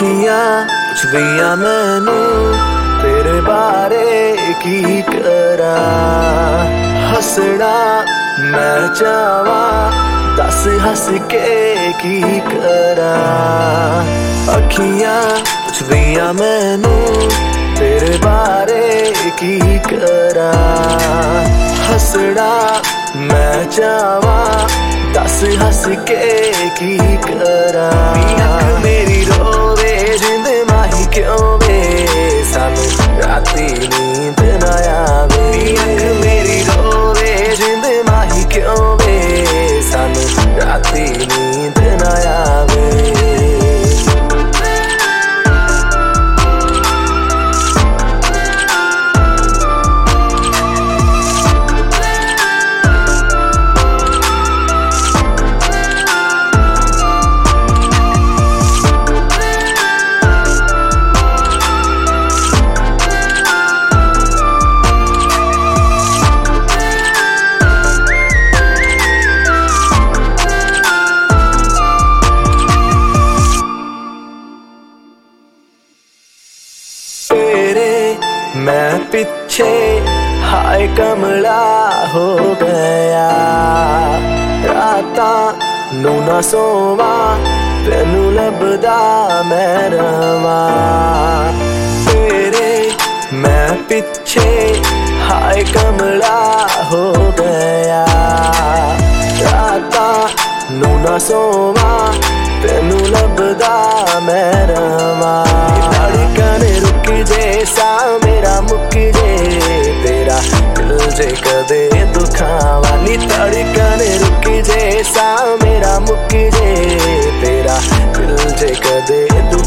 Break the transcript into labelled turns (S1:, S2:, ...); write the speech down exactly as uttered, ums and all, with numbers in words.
S1: अखियां पुछदियां मैनू तेरे बारे की करा, हसना मैं चाहवा दस हस के की करा। अखियां पुछदियां मैनू तेरे बारे की करा, हसना मैं चाहवा दस हस के की करा। अख मेरी रोवे जिंद माही क्यों वे, सानू राती नींद ना आवे। अख मेरी रोवे जिंद माही क्यों वे, सानू राती नींद ना आवे। मैं पीछे हाय कमला हो गया, राता नू ना सोवा तेनू लभदा मैं रवा। तेरे मैं पीछे हाय कमला हो गया, राता नू ना सोवा तेनू लभदा मैं रवा। धड़कन रुक जे सा मेरा मुक जे, तेरा दिल जे कदे दुखावा नी। धड़कन रुक जे सा मेरा मुक जे, तेरा दिल जे कदे